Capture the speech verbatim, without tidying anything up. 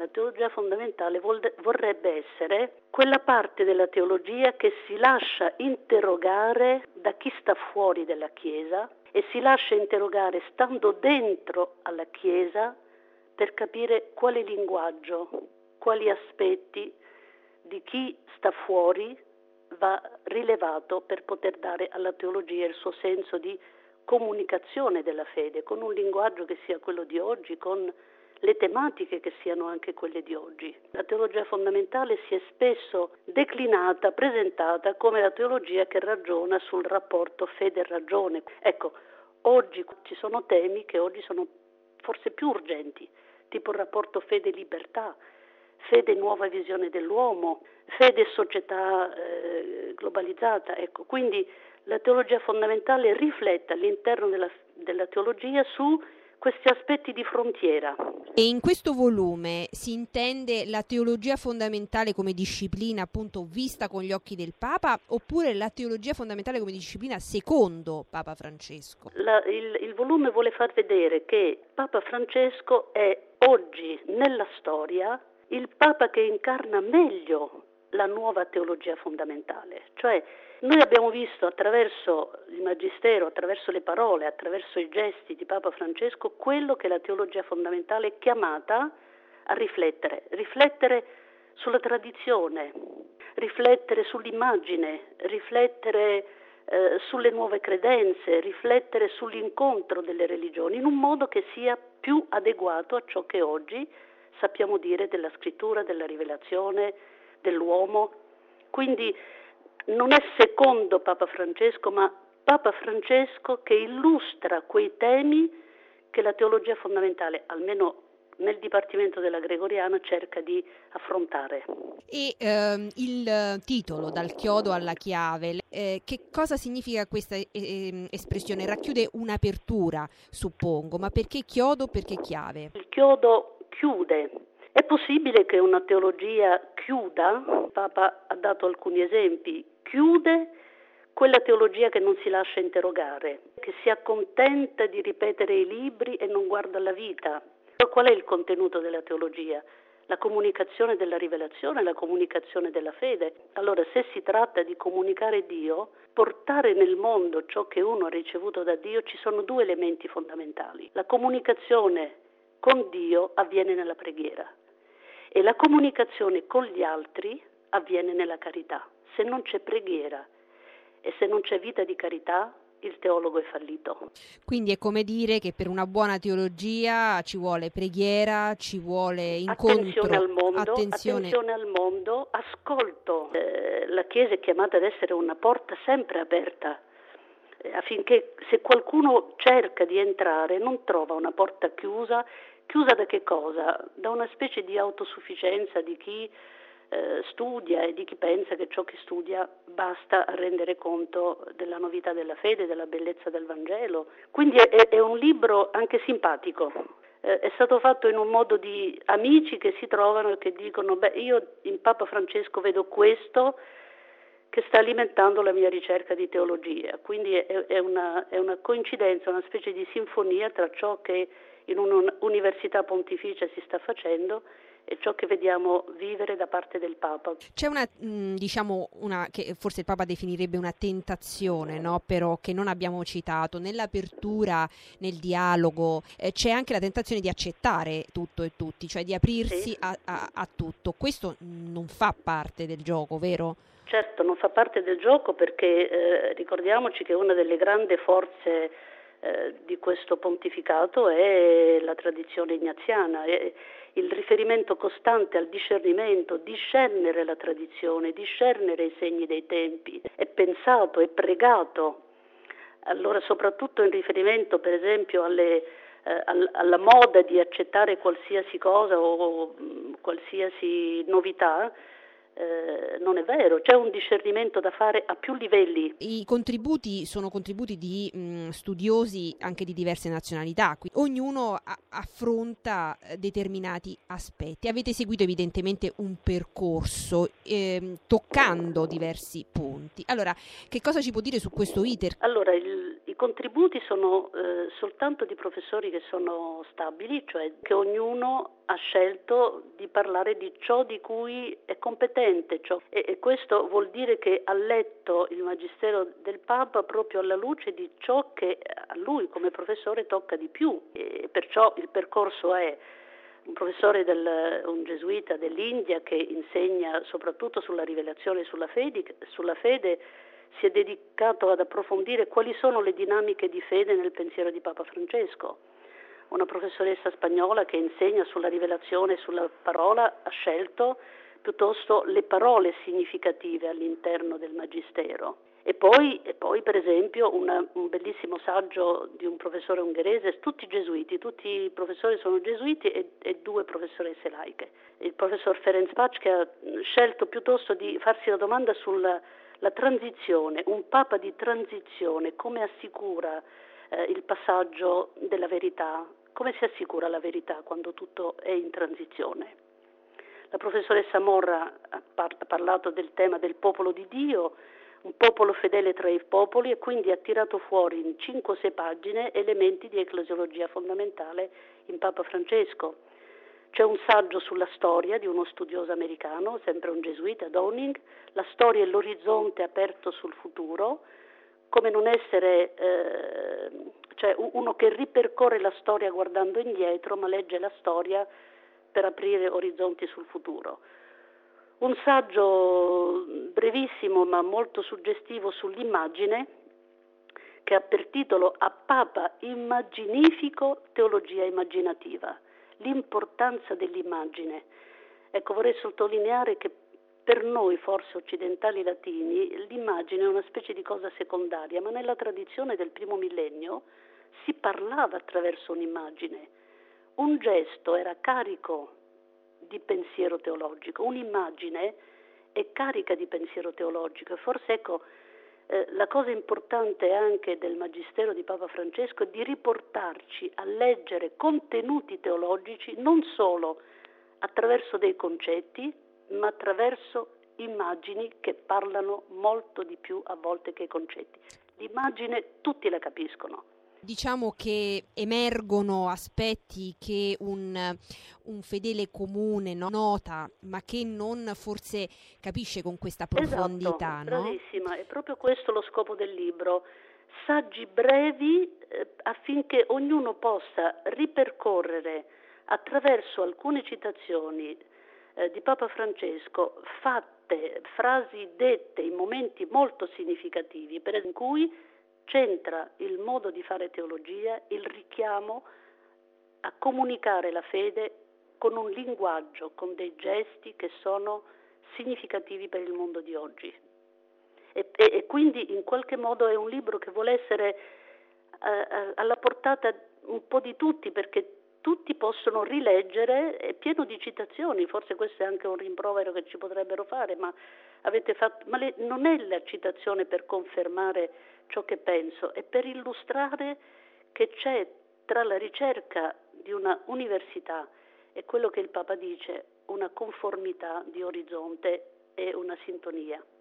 La teologia fondamentale vorrebbe essere quella parte della teologia che si lascia interrogare da chi sta fuori della Chiesa e si lascia interrogare stando dentro alla Chiesa per capire quale linguaggio, quali aspetti di chi sta fuori va rilevato per poter dare alla teologia il suo senso di comunicazione della fede, con un linguaggio che sia quello di oggi, con le tematiche che siano anche quelle di oggi. La teologia fondamentale si è spesso declinata, presentata come la teologia che ragiona sul rapporto fede e ragione. Ecco, oggi ci sono temi che oggi sono forse più urgenti, tipo il rapporto fede-libertà, fede nuova visione dell'uomo, fede società eh, globalizzata. Ecco, quindi la teologia fondamentale riflette all'interno della, della teologia su questi aspetti di frontiera. E in questo volume si intende la teologia fondamentale come disciplina appunto vista con gli occhi del Papa, oppure la teologia fondamentale come disciplina secondo Papa Francesco? La, il, il volume vuole far vedere che Papa Francesco è oggi nella storia il Papa che incarna meglio la nuova teologia fondamentale, cioè noi abbiamo visto attraverso il Magistero, attraverso le parole, attraverso i gesti di Papa Francesco quello che la teologia fondamentale è chiamata a riflettere, riflettere sulla tradizione, riflettere sull'immagine, riflettere eh, sulle nuove credenze, riflettere sull'incontro delle religioni in un modo che sia più adeguato a ciò che oggi sappiamo dire della scrittura, della rivelazione, dell'uomo. Quindi non è secondo Papa Francesco, ma Papa Francesco che illustra quei temi che la teologia fondamentale, almeno nel Dipartimento della Gregoriana, cerca di affrontare. E ehm, il titolo, Dal chiodo alla chiave, eh, che cosa significa questa eh, espressione? Racchiude un'apertura, suppongo, ma perché chiodo, perché chiave? Il chiodo chiude. È possibile che una teologia chiuda? Il Papa ha dato alcuni esempi. Chiude quella teologia che non si lascia interrogare, che si accontenta di ripetere i libri e non guarda la vita. Qual è il contenuto della teologia? La comunicazione della rivelazione, la comunicazione della fede. Allora, se si tratta di comunicare Dio, portare nel mondo ciò che uno ha ricevuto da Dio, ci sono due elementi fondamentali. La comunicazione con Dio avviene nella preghiera e la comunicazione con gli altri avviene nella carità. Se non c'è preghiera e se non c'è vita di carità, il teologo è fallito. Quindi è come dire che per una buona teologia ci vuole preghiera, ci vuole incontro, attenzione al mondo, attenzione, attenzione al mondo, ascolto. Eh, la Chiesa è chiamata ad essere una porta sempre aperta, eh, affinché se qualcuno cerca di entrare non trova una porta chiusa. Chiusa da che cosa? Da una specie di autosufficienza di chi eh, studia e di chi pensa che ciò che studia basta a rendere conto della novità della fede, della bellezza del Vangelo. Quindi è, è un libro anche simpatico. Eh, è stato fatto in un modo di amici che si trovano e che dicono: beh, io in Papa Francesco vedo questo che sta alimentando la mia ricerca di teologia. Quindi è, è, una, è una coincidenza, una specie di sinfonia tra ciò che in un'università pontificia si sta facendo e ciò che vediamo vivere da parte del Papa. C'è una, diciamo, una che forse il Papa definirebbe una tentazione, no? Però che non abbiamo citato. Nell'apertura, nel dialogo, eh, c'è anche la tentazione di accettare tutto e tutti, cioè di aprirsi sì. a, a, a tutto. Questo non fa parte del gioco, vero? Certo, non fa parte del gioco perché eh, ricordiamoci che una delle grandi forze eh, di questo pontificato è la tradizione ignaziana. È, il riferimento costante al discernimento, discernere la tradizione, discernere i segni dei tempi, è pensato, è pregato. Allora, soprattutto in riferimento per esempio alle, eh, alla moda di accettare qualsiasi cosa o mh, qualsiasi novità, Eh, non è vero, c'è un discernimento da fare a più livelli. I contributi sono contributi di mh, studiosi anche di diverse nazionalità, quindi ognuno a- affronta determinati aspetti. Avete seguito evidentemente un percorso ehm, toccando diversi punti. Allora, che cosa ci può dire su questo iter? Allora, il, I contributi sono eh, soltanto di professori che sono stabili, cioè che ognuno ha scelto di parlare di ciò di cui è competente, ciò. E, e questo vuol dire che ha letto il Magistero del Papa proprio alla luce di ciò che a lui come professore tocca di più, e perciò il percorso è un professore, del, un gesuita dell'India che insegna soprattutto sulla rivelazione e sulla fede, sulla fede, si è dedicato ad approfondire quali sono le dinamiche di fede nel pensiero di Papa Francesco. Una professoressa spagnola che insegna sulla rivelazione e sulla parola ha scelto piuttosto le parole significative all'interno del Magistero. E poi, e poi per esempio una, un bellissimo saggio di un professore ungherese, tutti gesuiti, tutti i professori sono gesuiti e, e due professoresse laiche. Il professor Ferenc Pac che ha scelto piuttosto di farsi la domanda sulla la transizione, un papa di transizione, come assicura eh, il passaggio della verità, come si assicura la verità quando tutto è in transizione. La professoressa Morra ha, par- ha parlato del tema del popolo di Dio, un popolo fedele tra i popoli, e quindi ha tirato fuori in cinque o sei pagine elementi di ecclesiologia fondamentale in Papa Francesco. C'è un saggio sulla storia di uno studioso americano, sempre un gesuita, Downing, la storia e l'orizzonte aperto sul futuro, come non essere, eh, cioè uno che ripercorre la storia guardando indietro, ma legge la storia per aprire orizzonti sul futuro. Un saggio brevissimo ma molto suggestivo sull'immagine, che ha per titolo A Papa Immaginifico, teologia immaginativa. L'importanza dell'immagine. Ecco, vorrei sottolineare che per noi, forse occidentali latini, l'immagine è una specie di cosa secondaria, ma nella tradizione del primo millennio si parlava attraverso un'immagine. Un gesto era carico di pensiero teologico, un'immagine è carica di pensiero teologico, e forse ecco Eh, la cosa importante anche del Magistero di Papa Francesco è di riportarci a leggere contenuti teologici non solo attraverso dei concetti, ma attraverso immagini che parlano molto di più a volte che i concetti. L'immagine tutti la capiscono. Diciamo che emergono aspetti che un, un fedele comune no, nota, ma che non forse capisce con questa profondità. Esatto, no? bravissima, è proprio questo lo scopo del libro. Saggi brevi eh, affinché ognuno possa ripercorrere attraverso alcune citazioni eh, di Papa Francesco, fatte, frasi dette in momenti molto significativi, per esempio in cui c'entra il modo di fare teologia, il richiamo a comunicare la fede con un linguaggio, con dei gesti che sono significativi per il mondo di oggi. E, e, e quindi in qualche modo è un libro che vuole essere eh, alla portata un po' di tutti, perché tutti possono rileggere, è pieno di citazioni, forse questo è anche un rimprovero che ci potrebbero fare, ma avete fatto, ma le, non è la citazione per confermare ciò che penso, è per illustrare che c'è tra la ricerca di una università e quello che il Papa dice una conformità di orizzonte e una sintonia.